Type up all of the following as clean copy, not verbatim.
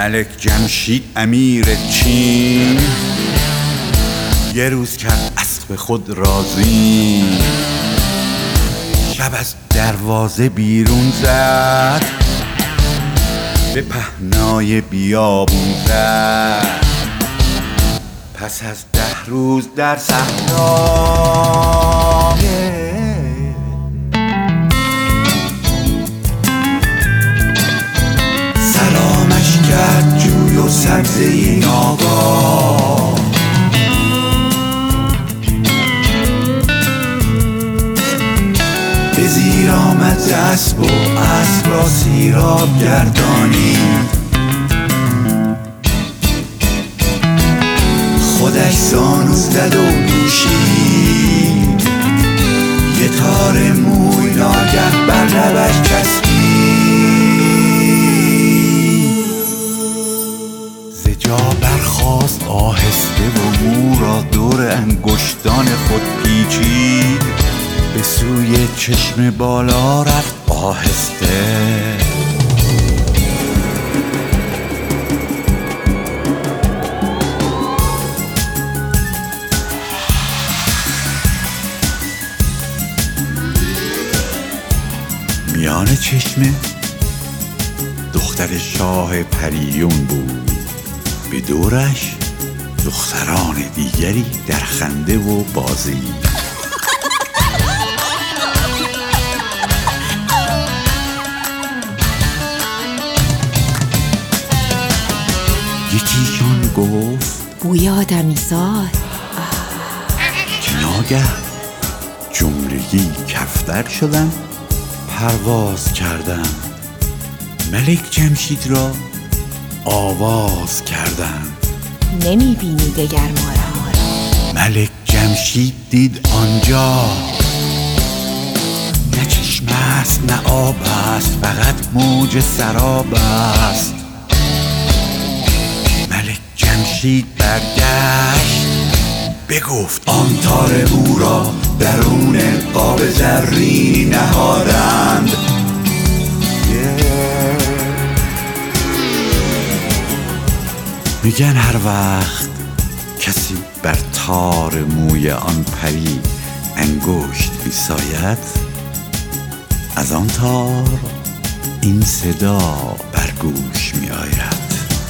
ملک جمشید امیر چین یه روز کرد اسب خود راضی، شب از دروازه بیرون زد، به پهنای بیابون زد. پس از 10 روز در صحرا سلامش کرد جوی و سبزه ناگاه، به زیر آمد اسب و اسب را سیراب گردانید. خودش زانو زد و نوشید، یه تار موی ناگه بر لبش چسبید. ز جا برخاست آهسته و مو را دور انگشتان خود پیچید، به سوی چشم بالا رفت آهسته. میان چشمه دختر شاه پریون بود، به دورش دختران دیگری در خنده و بازی. یکیشون گفت بوی آدمیزاد، که ناگه جملگی کفتر شدن، پرواز کردن، ملک جمشید را آواز کردند. نمیبینی دگر ما را. ملک جمشید دید آنجا نه چشم است نه آب است، فقط موج سراب است. ملک جمشید برگشت بگفت آن تار مو را درون قاب زرینی نهادند. میگن هر وقت کسی بر تار موی آن پری انگشت بیساید، از آن تار این صدا بر گوش می آید.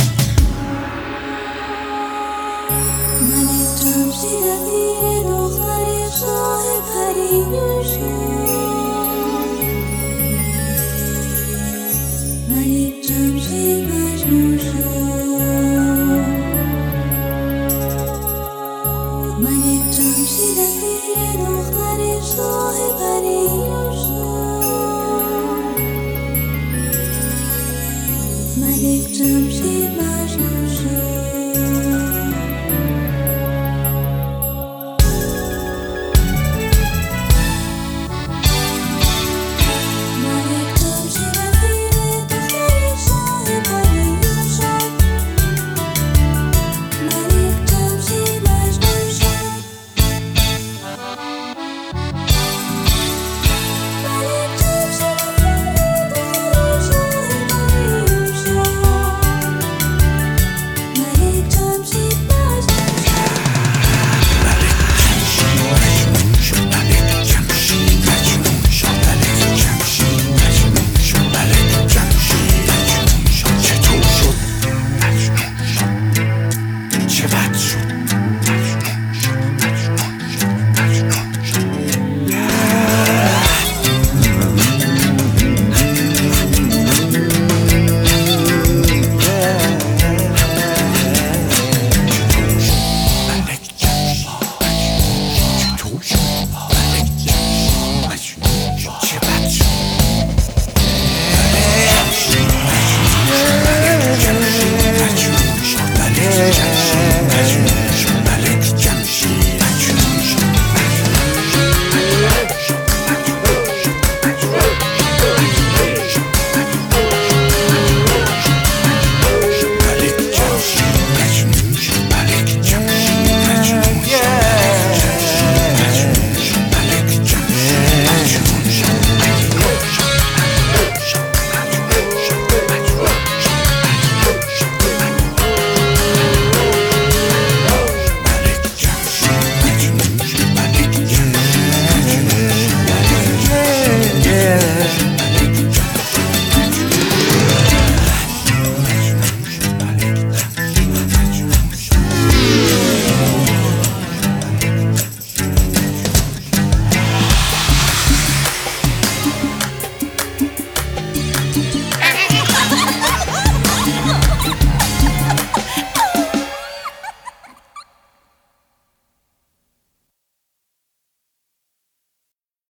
ملک جمشید امیر دختر شاه پریون شد، ملک جمشید مجنون شد. ملک جمشید امیر دختر شاه پریون شد، ملک جمشید